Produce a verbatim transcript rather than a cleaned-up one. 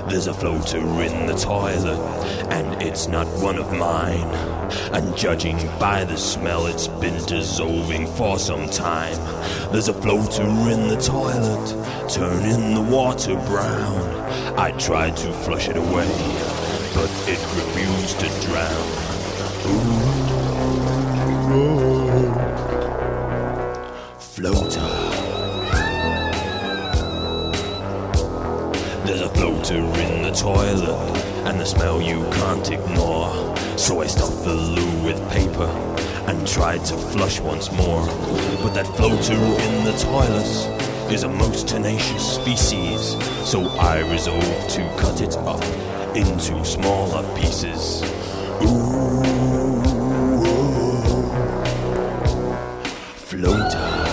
There's a floater in the toilet, and it's not one of mine. And judging by the smell, it's been dissolving for some time. There's a floater in the toilet, turning the water brown. I tried to flush it away, but it refused to drown. Ooh, floater. There's a floater in the toilet, and the smell you can't ignore. So I stuffed the loo with paper and tried to flush once more. But that floater in the toilet is a most tenacious species, so I resolved to cut it up into smaller pieces. Ooh, floater.